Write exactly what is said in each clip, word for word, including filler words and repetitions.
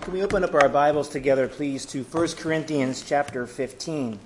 Can we open up our Bibles together, please, to First Corinthians chapter fifteen.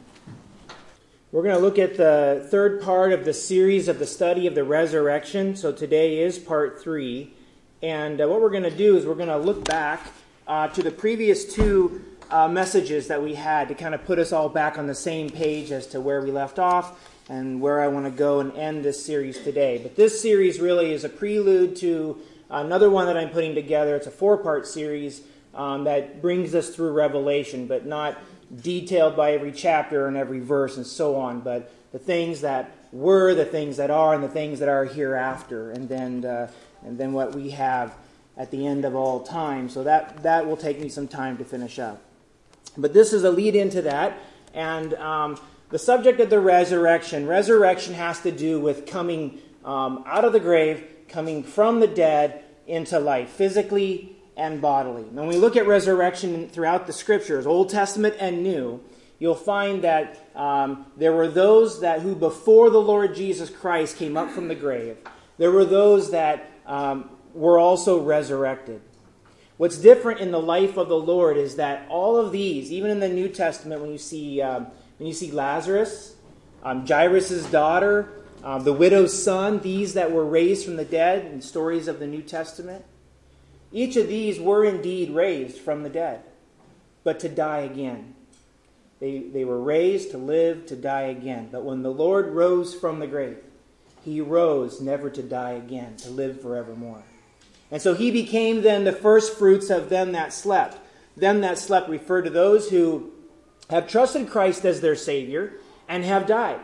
We're going to look at the third part of the series of the study of the resurrection. So today is part three. And uh, what we're going to do is we're going to look back uh, to the previous two uh, messages that we had to kind of put us all back on the same page as to where we left off and where I want to go and end this series today. But this series really is a prelude to another one that I'm putting together. It's a four-part series um, that brings us through Revelation, but not detailed by every chapter and every verse and so on, but the things that were, the things that are, and the things that are hereafter, and then uh, and then what we have at the end of all time. So that, that will take me some time to finish up. But this is a lead into that, and um, the subject of the resurrection. Resurrection has to do with coming um, out of the grave, coming from the dead into life, physically and bodily. When we look at resurrection throughout the Scriptures, Old Testament and New, you'll find that um, there were those that who before the Lord Jesus Christ came up from the grave. There were those that um, were also resurrected. What's different in the life of the Lord is that all of these, even in the New Testament, when you see um, when you see Lazarus, um, Jairus' daughter, um, the widow's son, these that were raised from the dead in stories of the New Testament, each of these were indeed raised from the dead, but to die again. They, they were raised to live, to die again. But when the Lord rose from the grave, He rose never to die again, to live forevermore. And so He became then the first fruits of them that slept. Them that slept refer to those who have trusted Christ as their Savior and have died.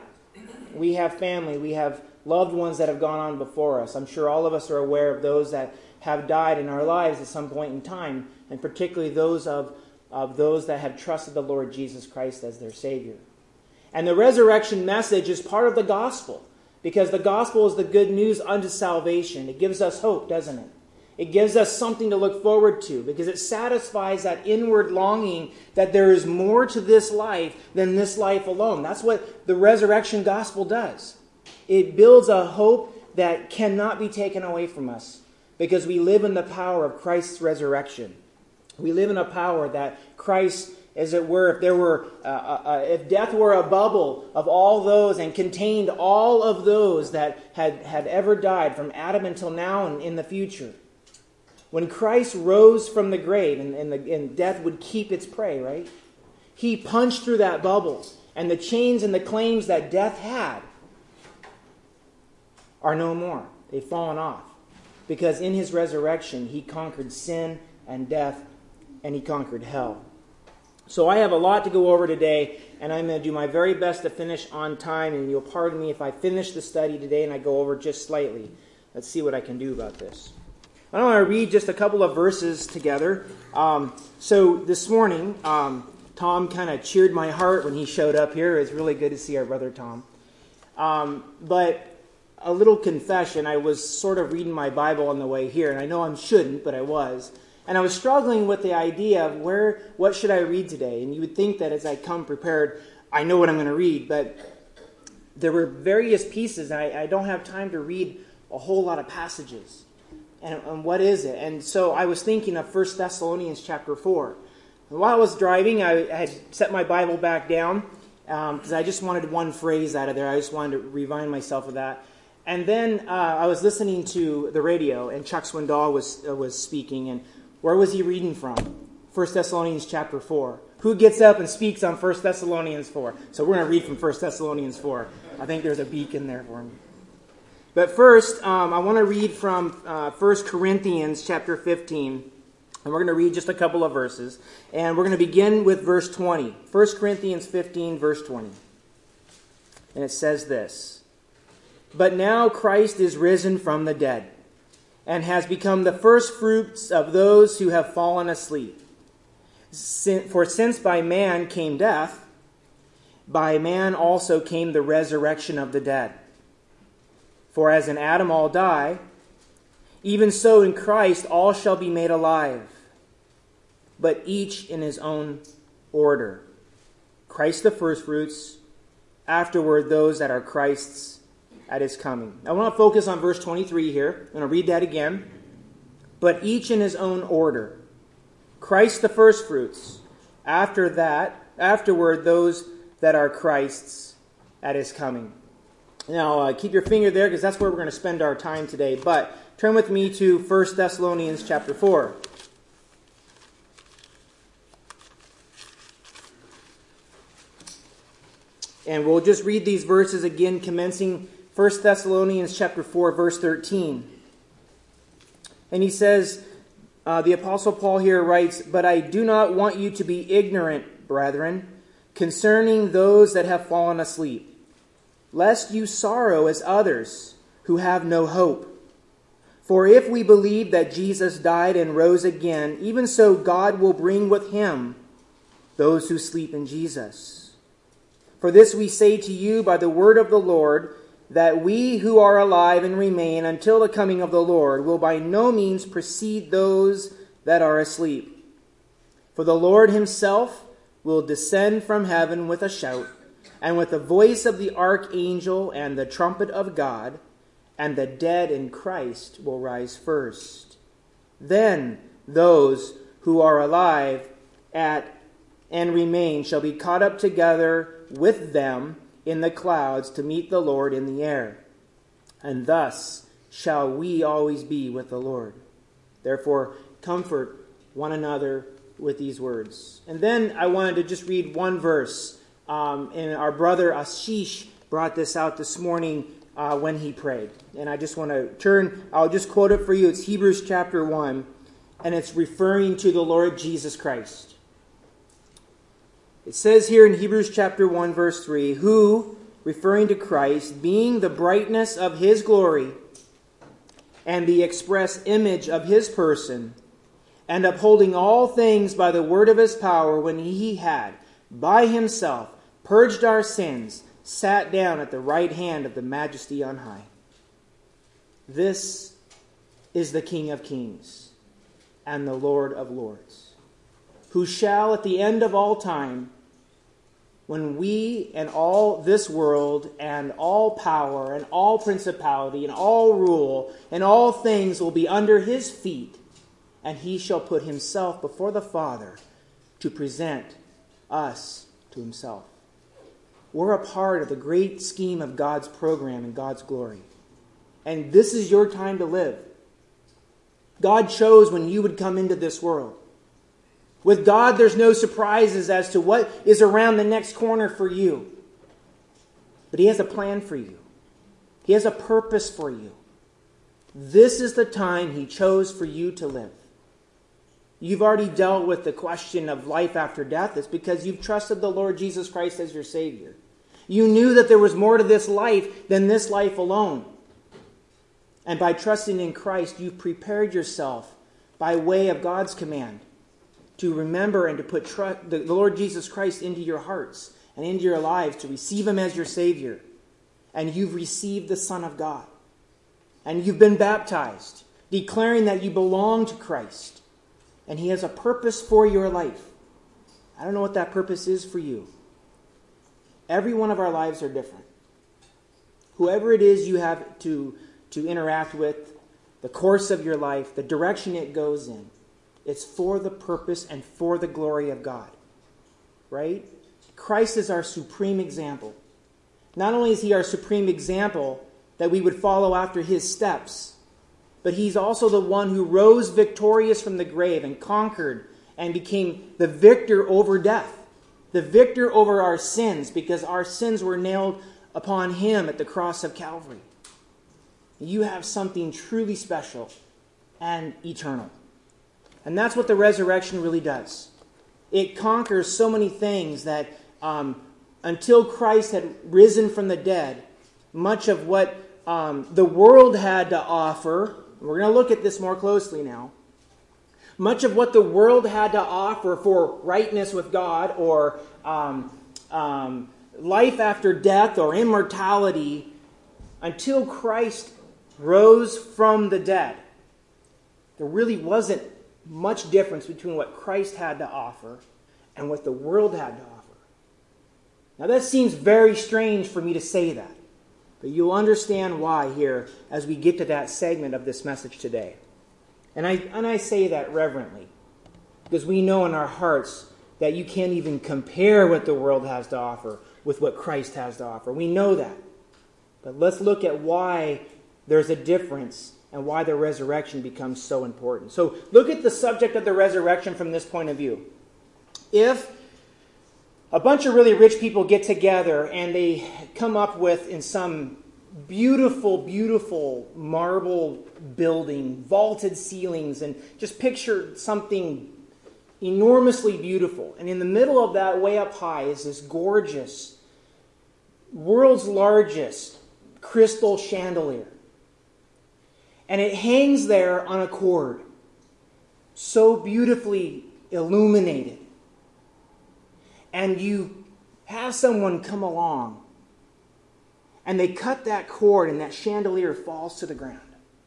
We have family, we have loved ones that have gone on before us. I'm sure all of us are aware of those that have died in our lives at some point in time, and particularly those of, of those that have trusted the Lord Jesus Christ as their Savior. And the resurrection message is part of the gospel, because the gospel is the good news unto salvation. It gives us hope, doesn't it? It gives us something to look forward to, because it satisfies that inward longing that there is more to this life than this life alone. That's what the resurrection gospel does. It builds a hope that cannot be taken away from us, because we live in the power of Christ's resurrection. We live in a power that Christ, as it were, if there were, uh, uh, if death were a bubble of all those and contained all of those that had, had ever died from Adam until now and in the future. When Christ rose from the grave and, and, the, and death would keep its prey, right? He punched through that bubble, and the chains and the claims that death had are no more. They've fallen off. Because in His resurrection, He conquered sin and death, and He conquered hell. So I have a lot to go over today, and I'm going to do my very best to finish on time, and you'll pardon me if I finish the study today and I go over just slightly. Let's see what I can do about this. I want to read just a couple of verses together. Um, so this morning, um, Tom kind of cheered my heart when he showed up here. It's really good to see our brother Tom. Um, but a little confession, I was sort of reading my Bible on the way here, and I know I shouldn't, but I was. And I was struggling with the idea of where, what should I read today? And you would think that as I come prepared, I know what I'm going to read, but there were various pieces, and I, I don't have time to read a whole lot of passages. And, and what is it? And so I was thinking of First Thessalonians chapter four. And while I was driving, I, I had set my Bible back down, because um, I just wanted one phrase out of there. I just wanted to remind myself of that. And then uh, I was listening to the radio, and Chuck Swindoll was uh, was speaking. And where was he reading from? First Thessalonians chapter four. Who gets up and speaks on First Thessalonians four? So we're going to read from First Thessalonians four. I think there's a beacon there for me. But first, um, I want to read from uh, First Corinthians chapter fifteen. And we're going to read just a couple of verses. And we're going to begin with verse twenty. First Corinthians fifteen, verse twenty. And it says this. But now Christ is risen from the dead, and has become the first fruits of those who have fallen asleep. For since by man came death, by man also came the resurrection of the dead. For as in Adam all die, even so in Christ all shall be made alive, but each in his own order. Christ the firstfruits, afterward those that are Christ's at His coming. I want to focus on verse twenty-three here. I'm going to read that again. But each in his own order. Christ the firstfruits. After that, afterward, those that are Christ's at his coming. Now, uh, keep your finger there because that's where we're going to spend our time today. But turn with me to First Thessalonians chapter four. And we'll just read these verses again, commencing First Thessalonians chapter four, verse thirteen. And he says, uh, the Apostle Paul here writes, "But I do not want you to be ignorant, brethren, concerning those that have fallen asleep, lest you sorrow as others who have no hope. For if we believe that Jesus died and rose again, even so God will bring with him those who sleep in Jesus. For this we say to you by the word of the Lord, that we who are alive and remain until the coming of the Lord will by no means precede those that are asleep. For the Lord himself will descend from heaven with a shout, and with the voice of the archangel and the trumpet of God, and the dead in Christ will rise first. Then those who are alive at and remain shall be caught up together with them in the clouds to meet the Lord in the air. And thus shall we always be with the Lord. Therefore, comfort one another with these words." And then I wanted to just read one verse. Um, and our brother Ashish brought this out this morning uh, when he prayed. And I just want to turn, I'll just quote it for you. It's Hebrews chapter one, and it's referring to the Lord Jesus Christ. It says here in Hebrews chapter one, verse three, "Who," referring to Christ, "being the brightness of his glory and the express image of his person, and upholding all things by the word of his power, when he had, by himself, purged our sins, sat down at the right hand of the Majesty on high." This is the King of kings and the Lord of lords, who shall at the end of all time, when we and all this world and all power and all principality and all rule and all things will be under his feet, and he shall put himself before the Father to present us to himself. We're a part of the great scheme of God's program and God's glory. And this is your time to live. God chose when you would come into this world. With God, there's no surprises as to what is around the next corner for you. But he has a plan for you. He has a purpose for you. This is the time he chose for you to live. You've already dealt with the question of life after death. It's because you've trusted the Lord Jesus Christ as your Savior. You knew that there was more to this life than this life alone. And by trusting in Christ, you've prepared yourself by way of God's command to remember and to put tr- the Lord Jesus Christ into your hearts and into your lives, to receive him as your Savior. And you've received the Son of God. And you've been baptized, declaring that you belong to Christ. And he has a purpose for your life. I don't know what that purpose is for you. Every one of our lives are different. Whoever it is you have to, to interact with, the course of your life, the direction it goes in, it's for the purpose and for the glory of God. Right? Christ is our supreme example. Not only is he our supreme example that we would follow after his steps, but he's also the one who rose victorious from the grave and conquered and became the victor over death. The victor over our sins, because our sins were nailed upon him at the cross of Calvary. You have something truly special and eternal. And that's what the resurrection really does. It conquers so many things that um, until Christ had risen from the dead, much of what um, the world had to offer, we're going to look at this more closely now, much of what the world had to offer for rightness with God or um, um, life after death or immortality, until Christ rose from the dead, there really wasn't much difference between what Christ had to offer and what the world had to offer. Now that seems very strange for me to say that, but you'll understand why here as we get to that segment of this message today. And I, and I say that reverently. Because we know in our hearts that you can't even compare what the world has to offer with what Christ has to offer. We know that. But let's look at why there's a difference and why the resurrection becomes so important. So look at the subject of the resurrection from this point of view. If a bunch of really rich people get together and they come up with, in some beautiful, beautiful marble building, vaulted ceilings, and just picture something enormously beautiful. And in the middle of that, way up high, is this gorgeous, world's largest crystal chandelier. And it hangs there on a cord, so beautifully illuminated. And you have someone come along, and they cut that cord, and that chandelier falls to the ground.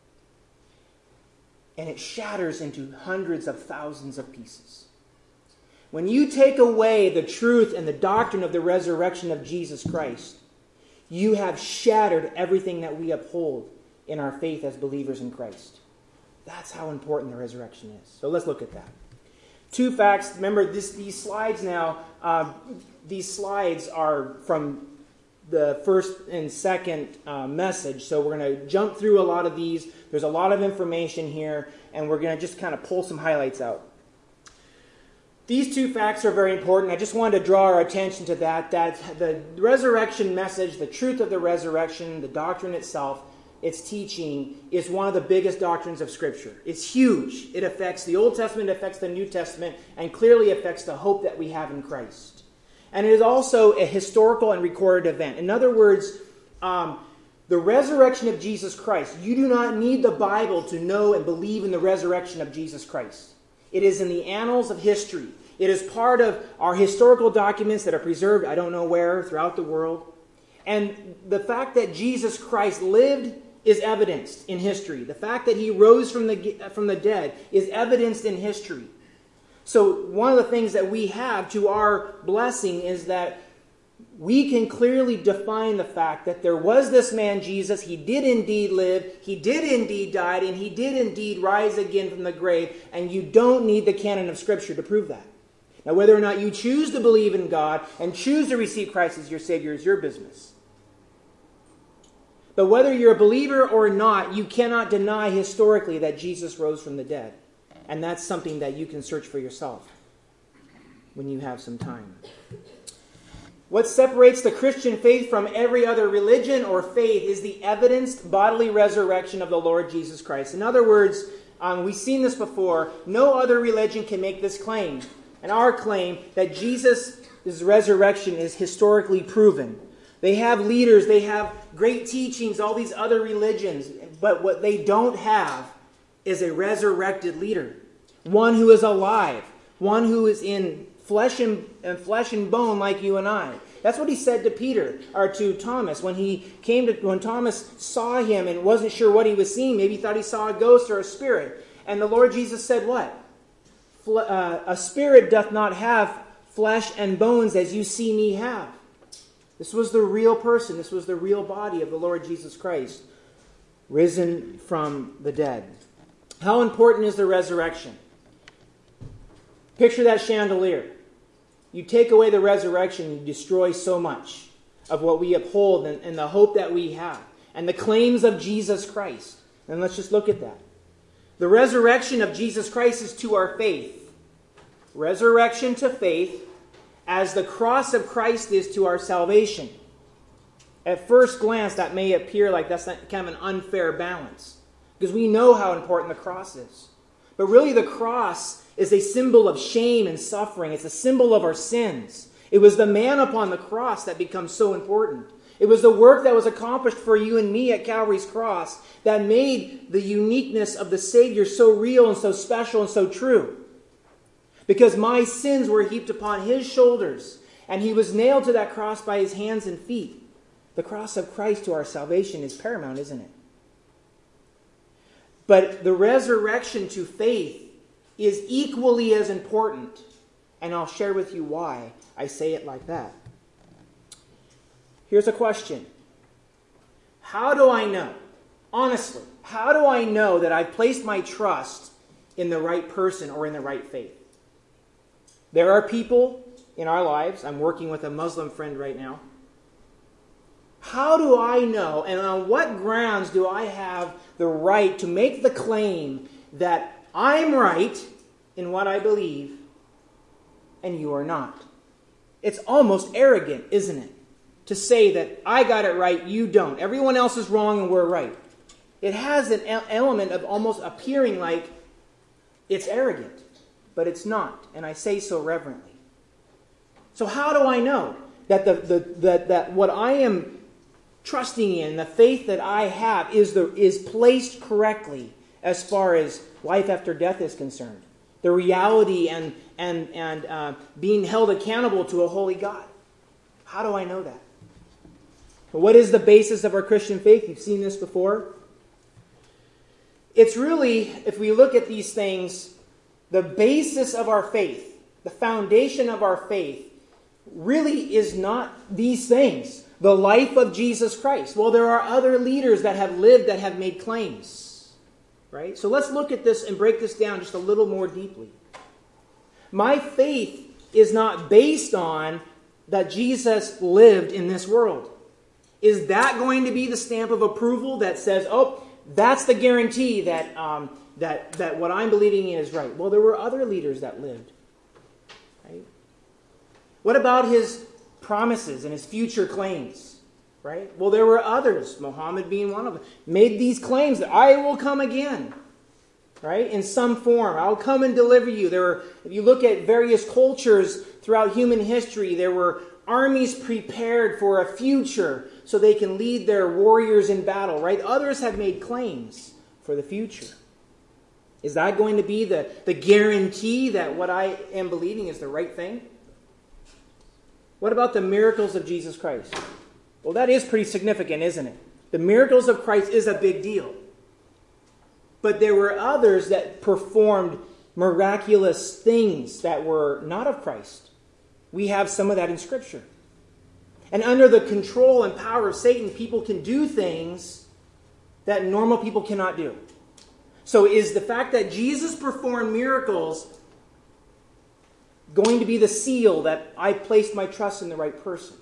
And it shatters into hundreds of thousands of pieces. When you take away the truth and the doctrine of the resurrection of Jesus Christ, you have shattered everything that we uphold in our faith as believers in Christ. That's how important the resurrection is. So let's look at that. Two facts. Remember, this, these slides now, uh, these slides are from the first and second uh, message. So we're going to jump through a lot of these. There's a lot of information here, and we're going to just kind of pull some highlights out. These two facts are very important. I just wanted to draw our attention to that, that the resurrection message, the truth of the resurrection, the doctrine itself, its teaching, is one of the biggest doctrines of Scripture. It's huge. It affects the Old Testament, it affects the New Testament, and clearly affects the hope that we have in Christ. And it is also a historical and recorded event. In other words, um, the resurrection of Jesus Christ, you do not need the Bible to know and believe in the resurrection of Jesus Christ. It is in the annals of history. It is part of our historical documents that are preserved, I don't know where, throughout the world. And the fact that Jesus Christ lived is evidenced in history. The fact that he rose from the, from the dead is evidenced in history. So one of the things that we have to our blessing is that we can clearly define the fact that there was this man Jesus. He did indeed live. He did indeed die. And he did indeed rise again from the grave. And you don't need the canon of Scripture to prove that. Now, whether or not you choose to believe in God and choose to receive Christ as your Savior is your business. But whether you're a believer or not, you cannot deny historically that Jesus rose from the dead. And that's something that you can search for yourself when you have some time. What separates the Christian faith from every other religion or faith is the evidenced bodily resurrection of the Lord Jesus Christ. In other words, um, we've seen this before, no other religion can make this claim. And our claim that Jesus' resurrection is historically proven. They have leaders, they have great teachings, all these other religions. But what they don't have is a resurrected leader. One who is alive. One who is in flesh and, and flesh and bone like you and I. That's what he said to Peter, or to Thomas, when he came to, when Thomas saw him and wasn't sure what he was seeing. Maybe he thought he saw a ghost or a spirit. And the Lord Jesus said what? Uh, a spirit doth not have flesh and bones as you see me have. This was the real person. This was the real body of the Lord Jesus Christ, risen from the dead. How important is the resurrection? Picture that chandelier. You take away the resurrection, you destroy so much of what we uphold and, and the hope that we have and the claims of Jesus Christ. And let's just look at that. The resurrection of Jesus Christ is to our faith. Resurrection to faith, as the cross of Christ is to our salvation. At first glance, that may appear like that's kind of an unfair balance, because we know how important the cross is. But really, the cross is a symbol of shame and suffering. It's a symbol of our sins. It was the man upon the cross that becomes so important. It was the work that was accomplished for you and me at Calvary's cross that made the uniqueness of the Savior so real and so special and so true. Because my sins were heaped upon his shoulders, and he was nailed to that cross by his hands and feet. The cross of Christ to our salvation is paramount, isn't it? But the resurrection to faith is equally as important, and I'll share with you why I say it like that. Here's a question. How do I know, honestly, how do I know that I've placed my trust in the right person or in the right faith? There are people in our lives, I'm working with a Muslim friend right now. How do I know, and on what grounds do I have the right to make the claim that I'm right in what I believe and you are not? It's almost arrogant, isn't it? To say that I got it right, you don't. Everyone else is wrong and we're right. It has an element of almost appearing like it's arrogant, but it's not, and I say so reverently. So how do I know that the, the that, that what I am trusting in, the faith that I have, is the is placed correctly as far as life after death is concerned? The reality and and and uh, being held accountable to a holy God. How do I know that? What is the basis of our Christian faith? You've seen this before. It's really, if we look at these things, the basis of our faith, the foundation of our faith, really is not these things. The life of Jesus Christ. Well, there are other leaders that have lived that have made claims. Right? So let's look at this and break this down just a little more deeply. My faith is not based on that Jesus lived in this world. Is that going to be the stamp of approval that says, oh, that's the guarantee that um, that that what I'm believing in is right? Well, there were other leaders that lived. Right? What about his promises and his future claims? Right? Well, there were others, Muhammad being one of them, made these claims that I will come again. Right? In some form. I'll come and deliver you. There were, if you look at various cultures throughout human history, there were armies prepared for a future so they can lead their warriors in battle, right? Others have made claims for the future. Is that going to be the, the guarantee that what I am believing is the right thing? What about the miracles of Jesus Christ? Well, that is pretty significant, isn't it? The miracles of Christ is a big deal. But there were others that performed miraculous things that were not of Christ. We have some of that in Scripture. And under the control and power of Satan, people can do things that normal people cannot do. So is the fact that Jesus performed miracles going to be the seal that I placed my trust in the right person?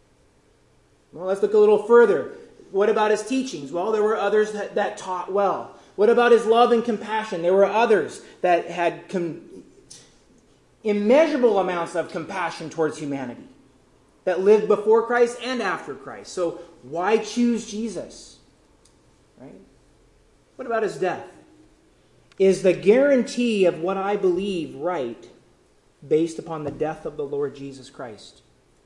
Well, let's look a little further. What about his teachings? Well, there were others that, that taught well. What about his love and compassion? There were others that had com- immeasurable amounts of compassion towards humanity that lived before Christ and after Christ. So why choose Jesus? Right? What about his death? Is the guarantee of what I believe right based upon the death of the Lord Jesus Christ?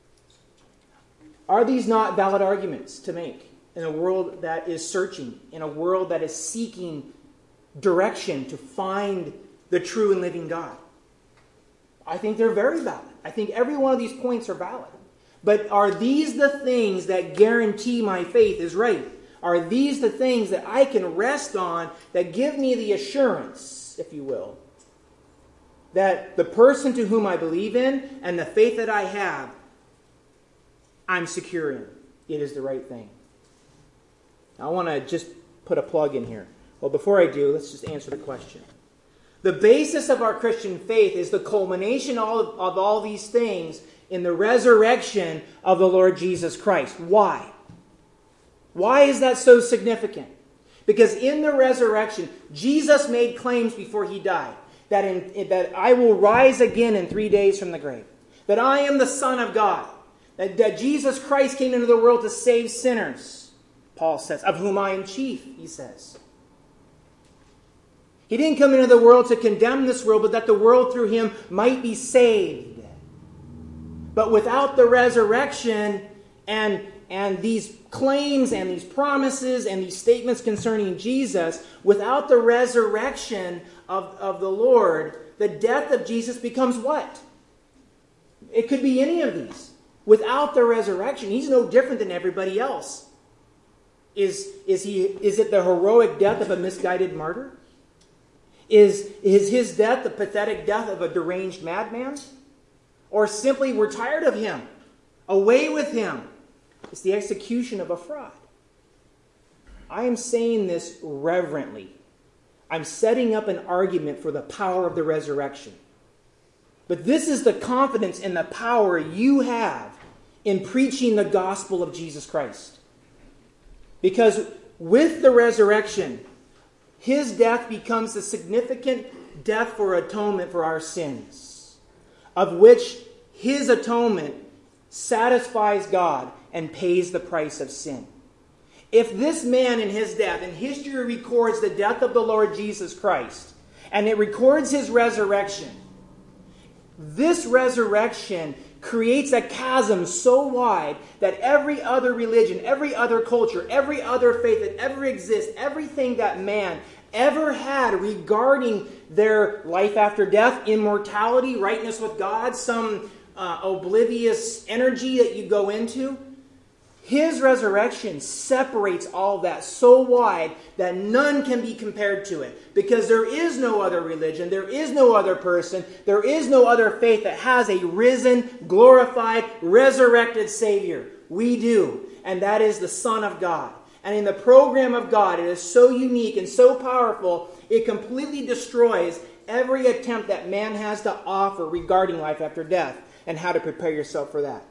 Are these not valid arguments to make in a world that is searching, in a world that is seeking direction to find the true and living God? I think they're very valid. I think every one of these points are valid. But are these the things that guarantee my faith is right? Are these the things that I can rest on that give me the assurance, if you will, that the person to whom I believe in and the faith that I have, I'm secure in? It is the right thing. Now, I want to just put a plug in here. Well, before I do, let's just answer the question. The basis of our Christian faith is the culmination of, of all these things in the resurrection of the Lord Jesus Christ. Why? Why is that so significant? Because in the resurrection, Jesus made claims before he died that, in, that I will rise again in three days from the grave. That I am the Son of God. That, that Jesus Christ came into the world to save sinners, Paul says, of whom I am chief, he says. He didn't come into the world to condemn this world, but that the world through him might be saved. But without the resurrection and, and these claims and these promises and these statements concerning Jesus, without the resurrection of, of the Lord, the death of Jesus becomes what? It could be any of these. Without the resurrection, he's no different than everybody else. Is, is, he, is it the heroic death of a misguided martyr? Is, is his death the pathetic death of a deranged madman? Or simply we're tired of him? Away with him. It's the execution of a fraud. I am saying this reverently. I'm setting up an argument for the power of the resurrection. But this is the confidence and the power you have in preaching the gospel of Jesus Christ. Because with the resurrection, his death becomes a significant death for atonement for our sins, of which his atonement satisfies God and pays the price of sin. If this man in his death, and history records the death of the Lord Jesus Christ, and it records his resurrection, this resurrection creates a chasm so wide that every other religion, every other culture, every other faith that ever exists, everything that man ever had regarding their life after death, immortality, rightness with God, some uh, oblivious energy that you go into, his resurrection separates all of that so wide that none can be compared to it. Because there is no other religion, there is no other person, there is no other faith that has a risen, glorified, resurrected Savior. We do. And that is the Son of God. And in the program of God, it is so unique and so powerful, it completely destroys every attempt that man has to offer regarding life after death and how to prepare yourself for that.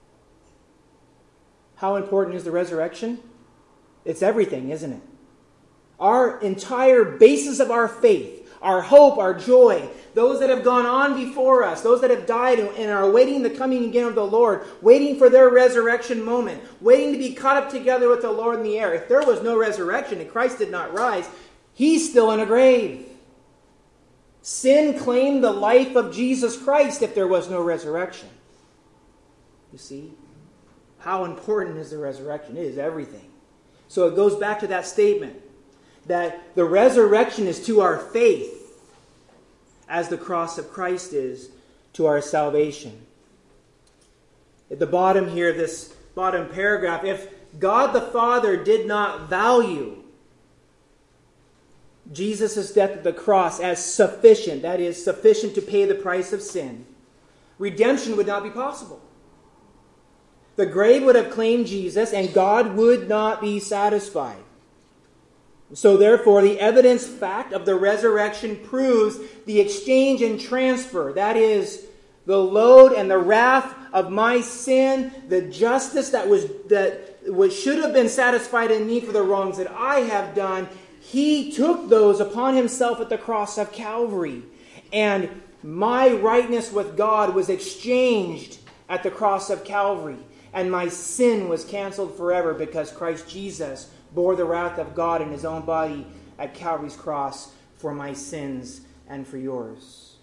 How important is the resurrection? It's everything, isn't it? Our entire basis of our faith, our hope, our joy, those that have gone on before us, those that have died and are awaiting the coming again of the Lord, waiting for their resurrection moment, waiting to be caught up together with the Lord in the air. If there was no resurrection and Christ did not rise, he's still in a grave. Sin claimed the life of Jesus Christ if there was no resurrection. You see? How important is the resurrection? It is everything. So it goes back to that statement that the resurrection is to our faith as the cross of Christ is to our salvation. At the bottom here, this bottom paragraph, if God the Father did not value Jesus' death at the cross as sufficient, that is, sufficient to pay the price of sin, redemption would not be possible. The grave would have claimed Jesus, and God would not be satisfied. So therefore, the evidence fact of the resurrection proves the exchange and transfer. That is, the load and the wrath of my sin, the justice that was that which should have been satisfied in me for the wrongs that I have done. He took those upon himself at the cross of Calvary. And my rightness with God was exchanged at the cross of Calvary. And my sin was canceled forever because Christ Jesus bore the wrath of God in his own body at Calvary's cross for my sins and for yours.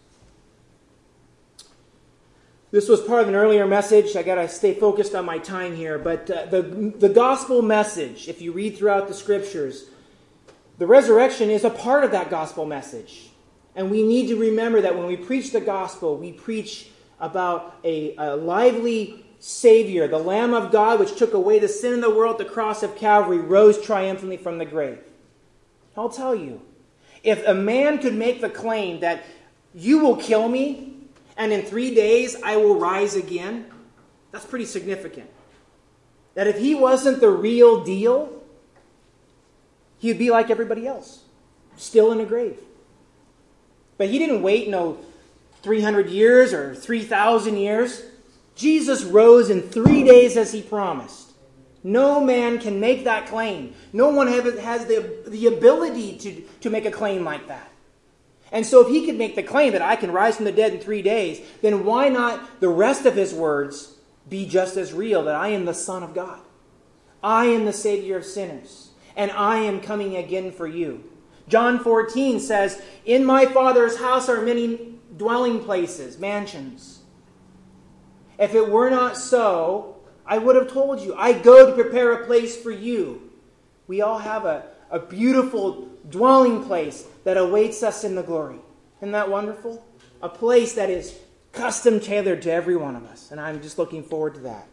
This was part of an earlier message. I got to stay focused on my time here. But uh, the, the gospel message, if you read throughout the scriptures, the resurrection is a part of that gospel message. And we need to remember that when we preach the gospel, we preach about a, a lively Savior, the Lamb of God, which took away the sin of the world at the cross of Calvary, rose triumphantly from the grave. I'll tell you, if a man could make the claim that you will kill me, and in three days I will rise again, that's pretty significant. That if he wasn't the real deal, he'd be like everybody else, still in a grave. But he didn't wait no three hundred years or three thousand years. Jesus rose in three days as he promised. No man can make that claim. No one has the, the ability to, to make a claim like that. And so if he could make the claim that I can rise from the dead in three days, then why not the rest of his words be just as real, that I am the Son of God. I am the Savior of sinners. And I am coming again for you. John fourteen says, in my Father's house are many dwelling places, mansions. If it were not so, I would have told you. I go to prepare a place for you. We all have a, a beautiful dwelling place that awaits us in the glory. Isn't that wonderful? A place that is custom tailored to every one of us. And I'm just looking forward to that.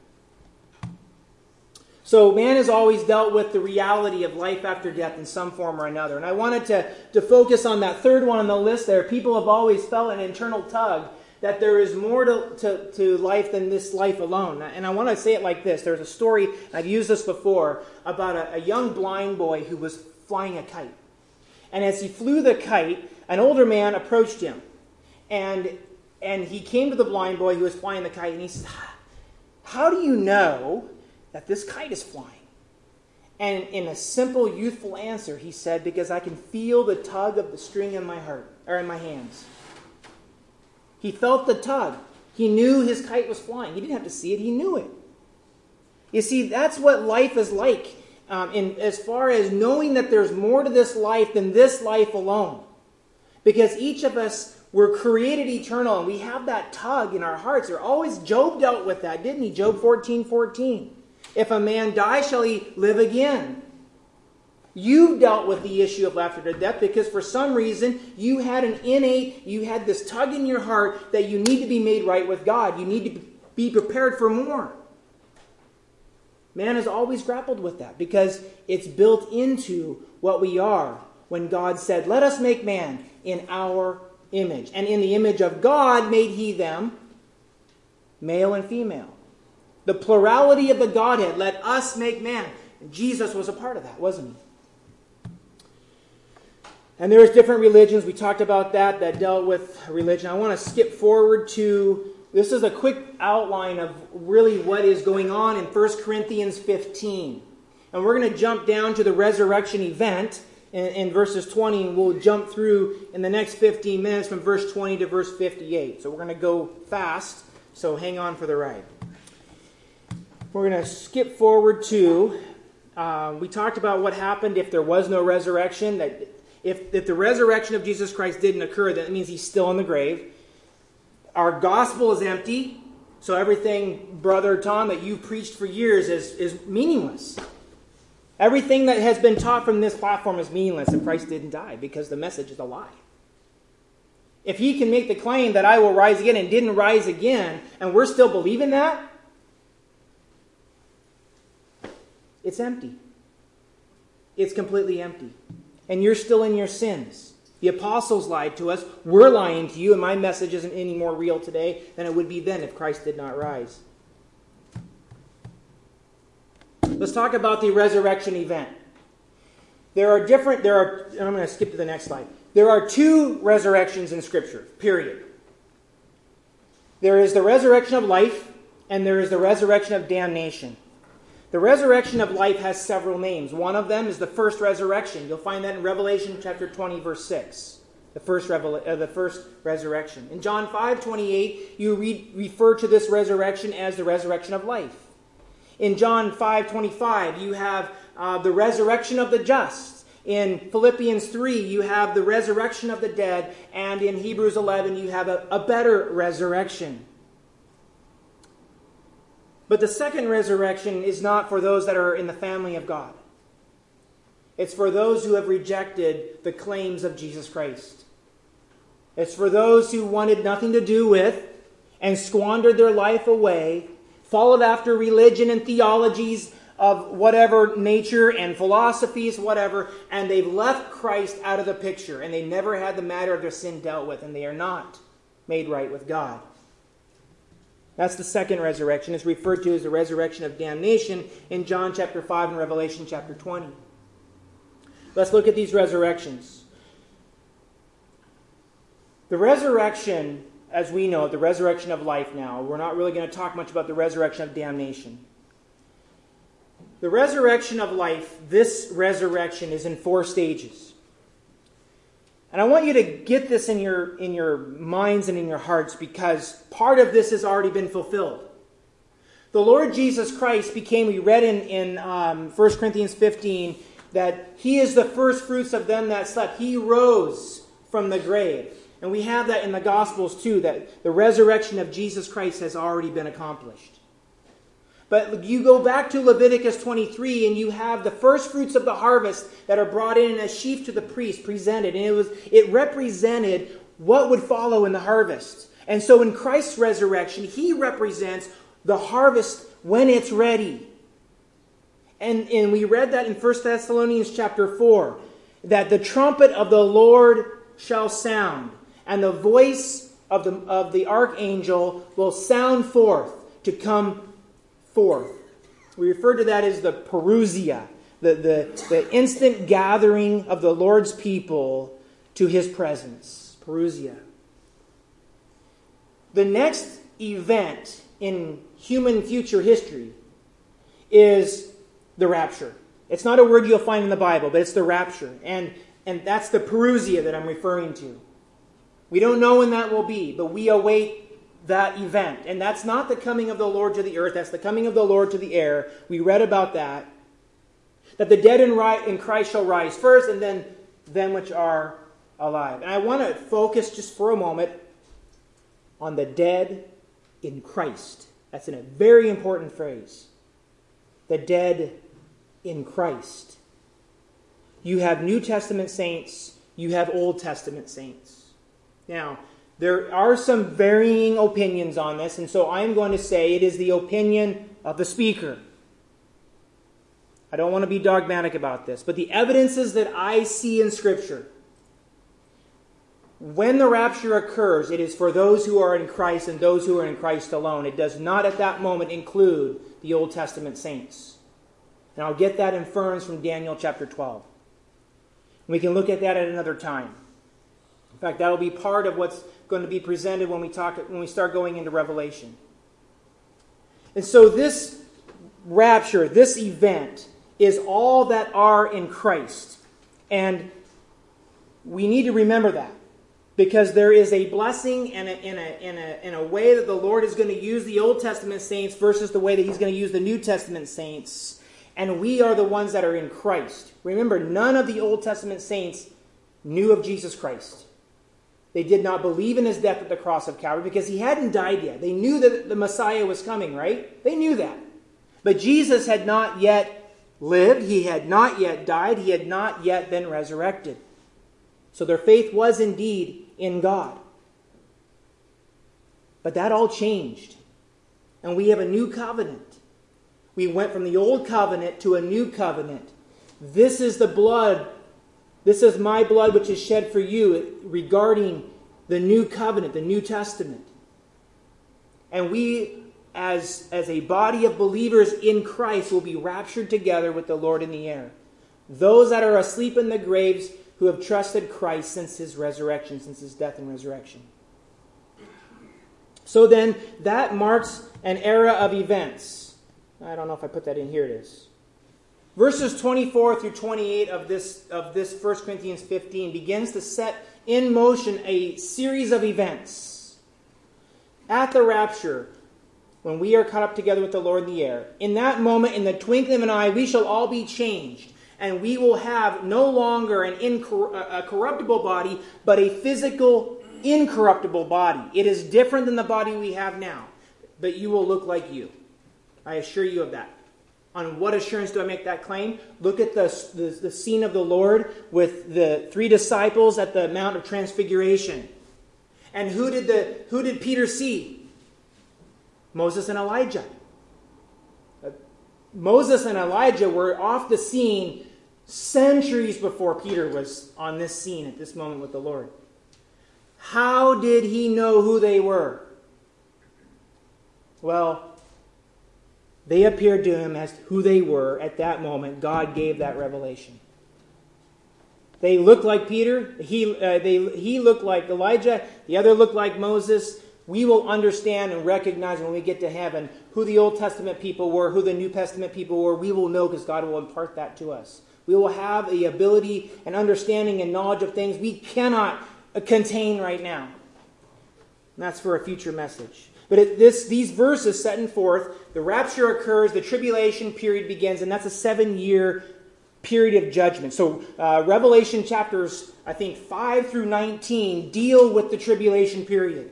So man has always dealt with the reality of life after death in some form or another. And I wanted to, to focus on that third one on the list there. People have always felt an internal tug that there is more to, to, to life than this life alone. And I want to say it like this. There's a story, I've used this before, about a, a young blind boy who was flying a kite. And as he flew the kite, an older man approached him. And And he came to the blind boy who was flying the kite, and he said, how do you know that this kite is flying? And in a simple, youthful answer, he said, because I can feel the tug of the string in my heart, or in my hands. He felt the tug. He knew his kite was flying. He didn't have to see it. He knew it. You see, that's what life is like, um, in, as far as knowing that there's more to this life than this life alone. Because each of us were created eternal, and we have that tug in our hearts. Or always, Job dealt with that, didn't he? Job fourteen fourteen. If a man die, shall he live again? You dealt with the issue of life after death because for some reason you had an innate, you had this tug in your heart that you need to be made right with God. You need to be prepared for more. Man has always grappled with that because it's built into what we are when God said, let us make man in our image. And in the image of God made he them, male and female. The plurality of the Godhead, let us make man. And Jesus was a part of that, wasn't he? And there's different religions. We talked about that, that dealt with religion. I want to skip forward to, this is a quick outline of really what is going on in First Corinthians fifteen. And we're going to jump down to the resurrection event in, in verses twenty, and we'll jump through in the next fifteen minutes from verse twenty to verse fifty-eight. So we're going to go fast, so hang on for the ride. We're going to skip forward to, uh, we talked about what happened if there was no resurrection, that if, if the resurrection of Jesus Christ didn't occur, that means he's still in the grave. Our gospel is empty, so everything, Brother Tom, that you've preached for years is, is meaningless. Everything that has been taught from this platform is meaningless if Christ didn't die, because the message is a lie. If he can make the claim that I will rise again and didn't rise again, and we're still believing that, it's empty. It's completely empty. And you're still in your sins. The apostles lied to us. We're lying to you, and my message isn't any more real today than it would be then if Christ did not rise. Let's talk about the resurrection event. There are different, there are, and I'm going to skip to the next slide. There are two resurrections in Scripture, period. There is the resurrection of life, and there is the resurrection of damnation. The resurrection of life has several names. One of them is the first resurrection. You'll find that in Revelation chapter twenty, verse six. The first, revela- uh, the first resurrection. In John five twenty-eight, you read, refer to this resurrection as the resurrection of life. In John five twenty-five, you have uh, the resurrection of the just. In Philippians three, you have the resurrection of the dead. And in Hebrews eleven, you have a, a better resurrection. But the second resurrection is not for those that are in the family of God. It's for those who have rejected the claims of Jesus Christ. It's for those who wanted nothing to do with and squandered their life away, followed after religion and theologies of whatever nature and philosophies, whatever, and they've left Christ out of the picture, and they never had the matter of their sin dealt with, and they are not made right with God. That's the second resurrection. It's referred to as the resurrection of damnation in John chapter five and Revelation chapter twenty. Let's look at these resurrections. The resurrection, as we know, the resurrection of life now, we're not really going to talk much about the resurrection of damnation. The resurrection of life, this resurrection is in four stages. And I want you to get this in your, in your minds and in your hearts, because part of this has already been fulfilled. The Lord Jesus Christ became, we read in, in um, First Corinthians fifteen, that he is the first fruits of them that slept. He rose from the grave. And we have that in the Gospels too, that the resurrection of Jesus Christ has already been accomplished. But you go back to Leviticus twenty-three and you have the first fruits of the harvest that are brought in as sheaf to the priest presented. And it was it represented what would follow in the harvest. And so in Christ's resurrection, he represents the harvest when it's ready. And, and we read that in First Thessalonians chapter four, that the trumpet of the Lord shall sound, and the voice of the, of the archangel will sound forth to come forth. We refer to that as the parousia, the, the, the instant gathering of the Lord's people to his presence. Parousia. the next event in human future history is the rapture. It's not a word you'll find in the Bible, but it's the rapture. And, and that's the parousia that I'm referring to. We don't know when that will be, but we await that event. And that's not the coming of the Lord to the earth. That's the coming of the Lord to the air. We read about that. That the dead in, ri- in Christ shall rise first, and then them which are alive. And I want to focus just for a moment on the dead in Christ. That's a very important phrase. The dead in Christ. You have New Testament saints. You have Old Testament saints. Now, there are some varying opinions on this, and so I'm going to say it is the opinion of the speaker. I don't want to be dogmatic about this, but the evidences that I see in Scripture, when the rapture occurs, it is for those who are in Christ and those who are in Christ alone. It does not at that moment include the Old Testament saints. And I'll get that inference from Daniel chapter twelve. We can look at that at another time. In fact, that will be part of what's going to be presented when we talk when we start going into Revelation. And so this rapture, this event, is all that are in Christ. And we need to remember that. Because there is a blessing and a, in, a, in, a, in a way that the Lord is going to use the Old Testament saints versus the way that He's going to use the New Testament saints. And we are the ones that are in Christ. Remember, none of the Old Testament saints knew of Jesus Christ. They did not believe in His death at the cross of Calvary because He hadn't died yet. They knew that the Messiah was coming, right? They knew that. But Jesus had not yet lived. He had not yet died. He had not yet been resurrected. So their faith was indeed in God. But that all changed. And we have a new covenant. We went from the old covenant to a new covenant. This is the blood. This is my blood which is shed for you regarding the new covenant, the New Testament. And we, as, as a body of believers in Christ, will be raptured together with the Lord in the air. Those that are asleep in the graves who have trusted Christ since His resurrection, since His death and resurrection. So then, that marks an era of events. I don't know if I put that in. Here it is. Verses twenty-four through twenty-eight of this, of this First Corinthians fifteen begins to set in motion a series of events. At the rapture, when we are caught up together with the Lord in the air, in that moment, in the twinkling of an eye, we shall all be changed. And we will have no longer an incor- a corruptible body, but a physical, incorruptible body. It is different than the body we have now. But you will look like you. I assure you of that. On what assurance do I make that claim? Look at the, the, the scene of the Lord with the three disciples at the Mount of Transfiguration. And who did, the, who did Peter see? Moses and Elijah. Moses and Elijah were off the scene centuries before Peter was on this scene at this moment with the Lord. How did he know who they were? Well, they appeared to him as who they were at that moment. God gave that revelation. They looked like Peter. He, uh, they, he looked like Elijah. The other looked like Moses. We will understand and recognize when we get to heaven who the Old Testament people were, who the New Testament people were. We will know because God will impart that to us. We will have the ability and understanding and knowledge of things we cannot contain right now. And that's for a future message. But it, this, these verses setting forth, the rapture occurs, the tribulation period begins, and that's a seven-year period of judgment. So uh, Revelation chapters, I think, five through nineteen deal with the tribulation period.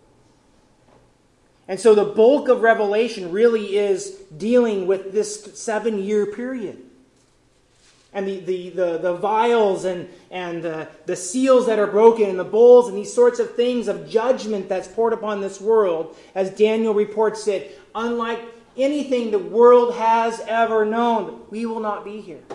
And so the bulk of Revelation really is dealing with this seven-year period. And the, the, the, the vials and, and the, the seals that are broken and the bowls and these sorts of things of judgment that's poured upon this world, as Daniel reports it, unlike anything the world has ever known. We will not be here.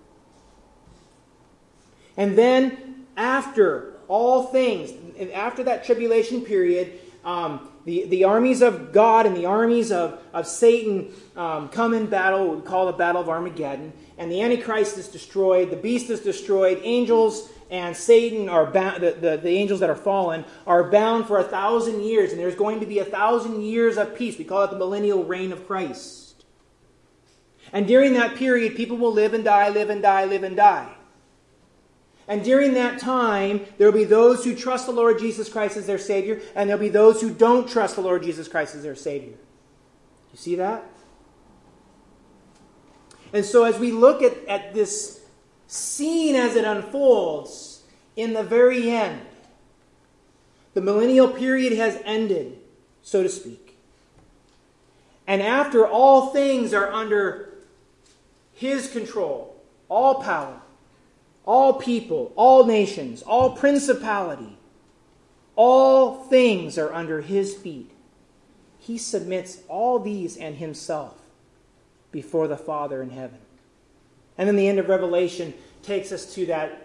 And then after all things, after that tribulation period, um, the, the armies of God and the armies of, of Satan um, come in battle, what we call the Battle of Armageddon. And the Antichrist is destroyed, the beast is destroyed, angels and Satan are bound, the, the, the angels that are fallen are bound for a thousand years, and there's going to be a thousand years of peace. We call it the millennial reign of Christ. And during that period, people will live and die, live and die, live and die. And during that time, there will be those who trust the Lord Jesus Christ as their Savior, and there will be those who don't trust the Lord Jesus Christ as their Savior. You see that? And so as we look at, at this scene as it unfolds, in the very end, the millennial period has ended, so to speak. And after all things are under His control, all power, all people, all nations, all principality, all things are under His feet. He submits all these and Himself before the Father in heaven. And then the end of Revelation takes us to that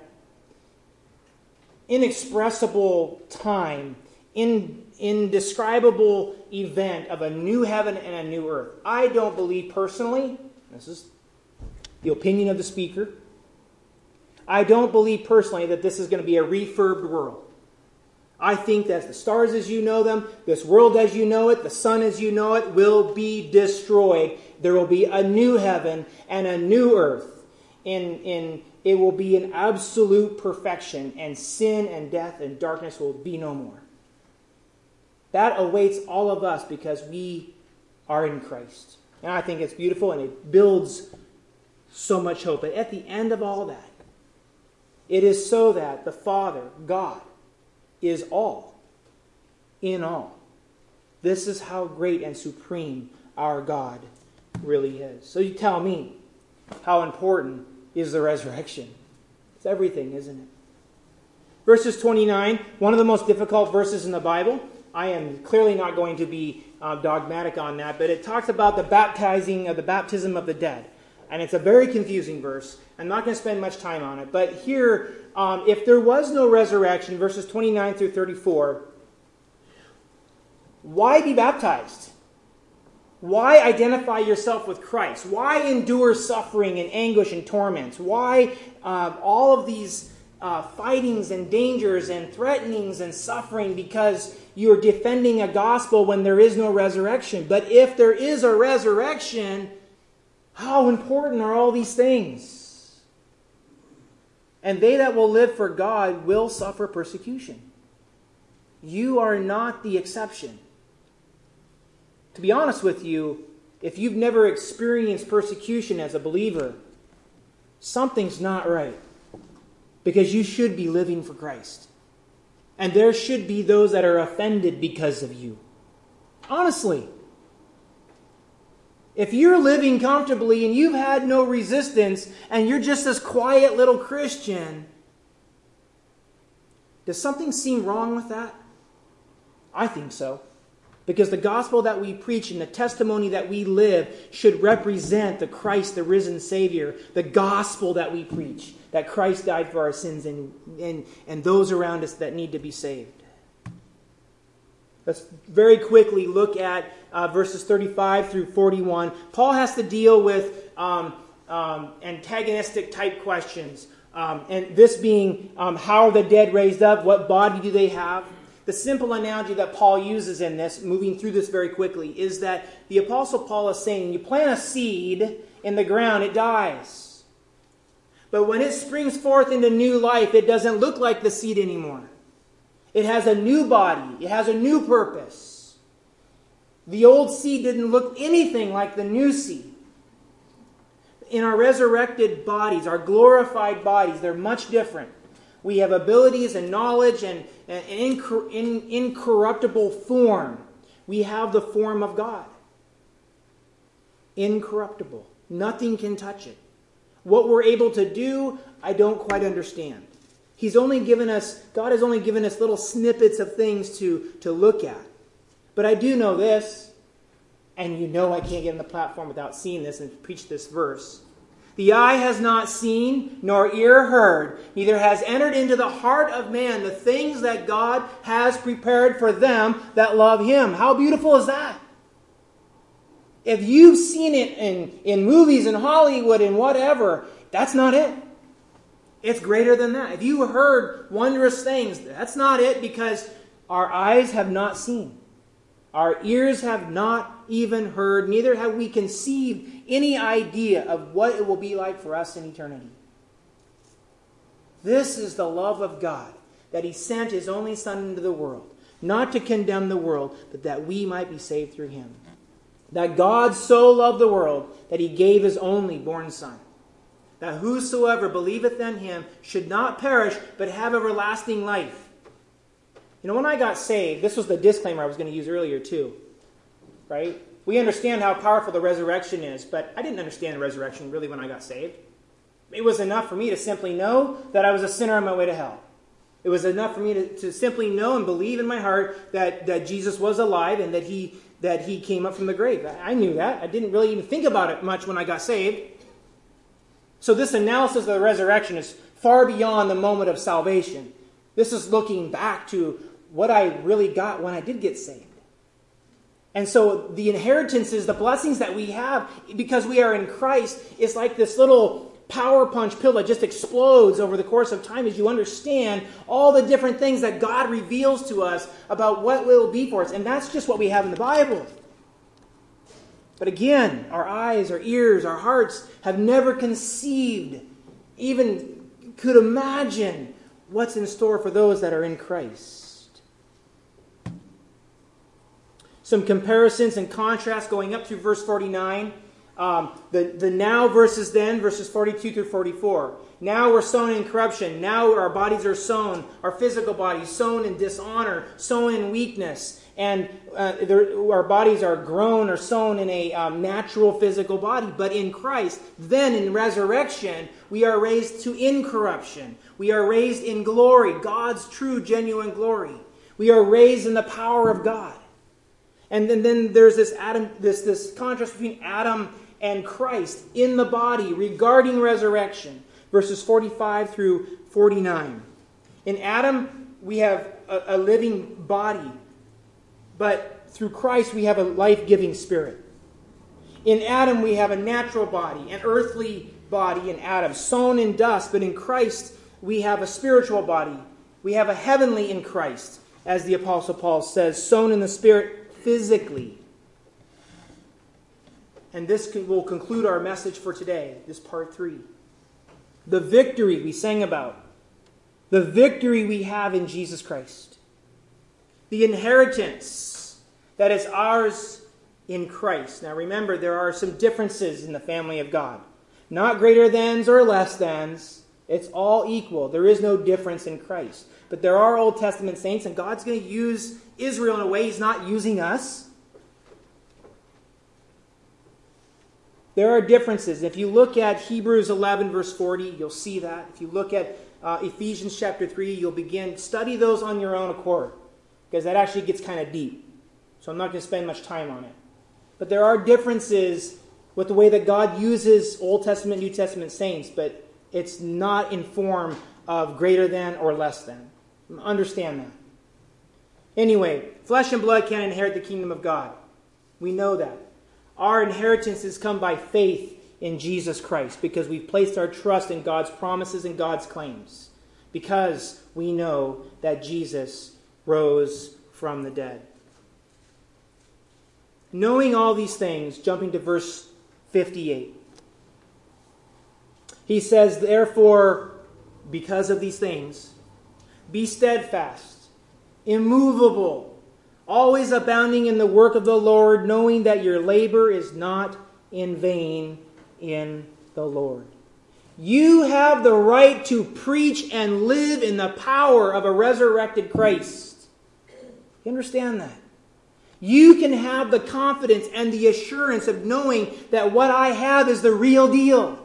inexpressible time, in, indescribable event of a new heaven and a new earth. I don't believe personally, this is the opinion of the speaker, I don't believe personally that this is going to be a refurbed world. I think that the stars as you know them, this world as you know it, the sun as you know it, will be destroyed. There will be a new heaven and a new earth. In, in, it will be an absolute perfection, and sin and death and darkness will be no more. That awaits all of us because we are in Christ. And I think it's beautiful, and it builds so much hope. But at the end of all that, it is so that the Father, God, is all, in all. This is how great and supreme our God really is. So you tell me, how important is the resurrection? It's everything, isn't it? Verses twenty-nine, one of the most difficult verses in the Bible. I am clearly not going to be uh, dogmatic on that, but it talks about the baptizing of the baptism of the dead. And it's a very confusing verse. I'm not going to spend much time on it. But here, um, if there was no resurrection, verses twenty-nine through thirty-four, why be baptized? Why identify yourself with Christ? Why endure suffering and anguish and torments? Why uh, all of these uh, fightings and dangers and threatenings and suffering because you're defending a gospel when there is no resurrection? But if there is a resurrection, how important are all these things? And they that will live for God will suffer persecution. You are not the exception. To be honest with you, if you've never experienced persecution as a believer, something's not right. Because you should be living for Christ. And there should be those that are offended because of you. Honestly. If you're living comfortably and you've had no resistance and you're just this quiet little Christian, does something seem wrong with that? I think so. Because the gospel that we preach and the testimony that we live should represent the Christ, the risen Savior, the gospel that we preach, that Christ died for our sins and, and, and those around us that need to be saved. Let's very quickly look at uh, verses thirty-five through forty-one. Paul has to deal with um, um, antagonistic type questions. Um, and this being, um, how are the dead raised up? What body do they have? The simple analogy that Paul uses in this, moving through this very quickly, is that the Apostle Paul is saying, you plant a seed in the ground, it dies. But when it springs forth into new life, it doesn't look like the seed anymore. It has a new body. It has a new purpose. The old seed didn't look anything like the new seed. In our resurrected bodies, our glorified bodies, they're much different. We have abilities and knowledge and an incor- in, incorruptible form. We have the form of God. Incorruptible. Nothing can touch it. What we're able to do, I don't quite understand. He's only given us, God has only given us little snippets of things to, to look at. But I do know this, and you know I can't get on the platform without seeing this and preach this verse. The eye has not seen, nor ear heard, neither has entered into the heart of man the things that God has prepared for them that love Him. How beautiful is that? If you've seen it in, in movies in Hollywood and whatever, that's not it. It's greater than that. If you heard wondrous things, that's not it, because our eyes have not seen. Our ears have not even heard, neither have we conceived any idea of what it will be like for us in eternity. This is the love of God, that He sent His only Son into the world, not to condemn the world, but that we might be saved through Him. That God so loved the world that He gave His only born Son, that whosoever believeth in Him should not perish, but have everlasting life. You know, when I got saved, this was the disclaimer I was going to use earlier too, right? We understand how powerful the resurrection is, but I didn't understand the resurrection really when I got saved. It was enough for me to simply know that I was a sinner on my way to hell. It was enough for me to, to simply know and believe in my heart that, that Jesus was alive and that he, that he came up from the grave. I knew that. I didn't really even think about it much when I got saved. So this analysis of the resurrection is far beyond the moment of salvation. This is looking back to what I really got when I did get saved. And so the inheritances, the blessings that we have because we are in Christ, is like this little power punch pill that just explodes over the course of time as you understand all the different things that God reveals to us about what will be for us. And that's just what we have in the Bible. But again, our eyes, our ears, our hearts have never conceived, even could imagine what's in store for those that are in Christ. Some comparisons and contrasts going up through verse forty-nine. Um, the, the now versus then, verses forty-two through forty-four. Now we're sown in corruption. Now our bodies are sown, our physical bodies sown in dishonor, sown in weakness. And uh, our bodies are grown or sown in a um, natural physical body. But in Christ, then in resurrection, we are raised to incorruption. We are raised in glory, God's true, genuine glory. We are raised in the power of God. And then, then there's this Adam, this, this contrast between Adam and Christ in the body regarding resurrection. Verses forty-five through forty-nine. In Adam, we have a, a living body. But through Christ, we have a life-giving spirit. In Adam, we have a natural body, an earthly body in Adam, sown in dust. But in Christ, we have a spiritual body. We have a heavenly in Christ, as the Apostle Paul says, sown in the Spirit physically. And this will conclude our message for today, this part three. The victory we sang about. The victory we have in Jesus Christ. The inheritance that is ours in Christ. Now remember, there are some differences in the family of God. Not greater thans or less thans. It's all equal. There is no difference in Christ. But there are Old Testament saints, and God's going to use Israel in a way He's not using us. There are differences. If you look at Hebrews eleven, verse forty, you'll see that. If you look at uh, Ephesians chapter three, you'll begin, study those on your own accord. Because that actually gets kind of deep. So I'm not going to spend much time on it. But there are differences with the way that God uses Old Testament, New Testament saints, but it's not in form of greater than or less than. Understand that. Anyway, flesh and blood can't inherit the kingdom of God. We know that. Our inheritances come by faith in Jesus Christ because we've placed our trust in God's promises and God's claims. Because we know that Jesus rose from the dead. Knowing all these things, jumping to verse fifty-eight. He says, therefore, because of these things, be steadfast, immovable, always abounding in the work of the Lord, knowing that your labor is not in vain in the Lord. You have the right to preach and live in the power of a resurrected Christ. You understand that? You can have the confidence and the assurance of knowing that what I have is the real deal.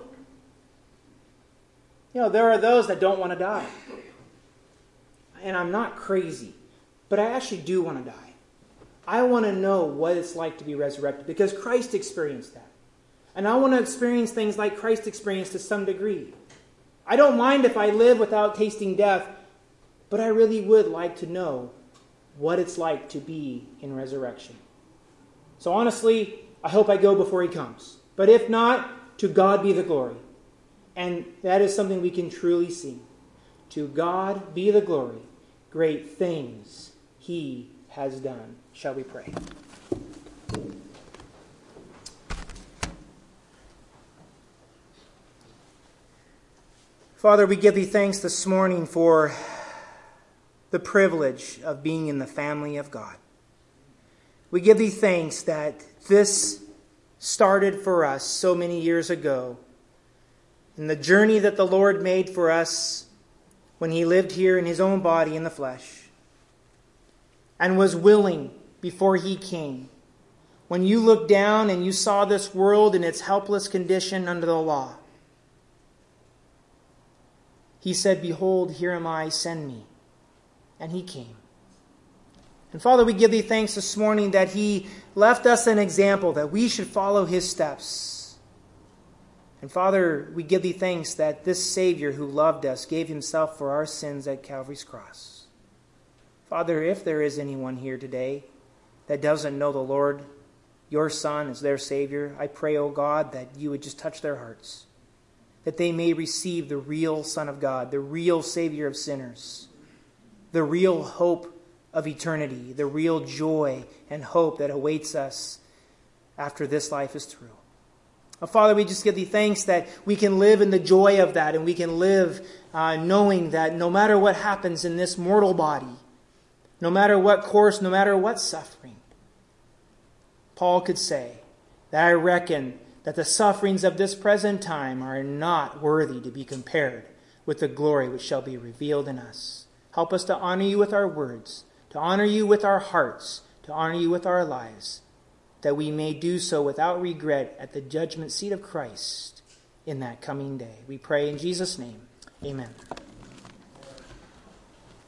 You know, there are those that don't want to die. And I'm not crazy, but I actually do want to die. I want to know what it's like to be resurrected because Christ experienced that. And I want to experience things like Christ experienced to some degree. I don't mind if I live without tasting death, but I really would like to know what it's like to be in resurrection. So honestly, I hope I go before He comes. But if not, to God be the glory. And that is something we can truly see. To God be the glory. Great things he has done. Shall we pray? Father, we give thee thanks this morning for the privilege of being in the family of God. We give thee thanks that this started for us so many years ago, and the journey that the Lord made for us when he lived here in his own body in the flesh, and was willing before he came. When you looked down and you saw this world in its helpless condition under the law, he said, "Behold, here am I, send me." And he came. And Father, we give thee thanks this morning that he left us an example, that we should follow his steps. And Father, we give thee thanks that this Savior who loved us gave himself for our sins at Calvary's cross. Father, if there is anyone here today that doesn't know the Lord, your Son, as their Savior, I pray, O God, that you would just touch their hearts, that they may receive the real Son of God, the real Savior of sinners, the real hope of eternity, the real joy and hope that awaits us after this life is through. Oh, Father, we just give thee thanks that we can live in the joy of that, and we can live uh, knowing that no matter what happens in this mortal body, no matter what course, no matter what suffering, Paul could say that I reckon that the sufferings of this present time are not worthy to be compared with the glory which shall be revealed in us. Help us to honor you with our words, to honor you with our hearts, to honor you with our lives, that we may do so without regret at the judgment seat of Christ in that coming day. We pray in Jesus' name. Amen.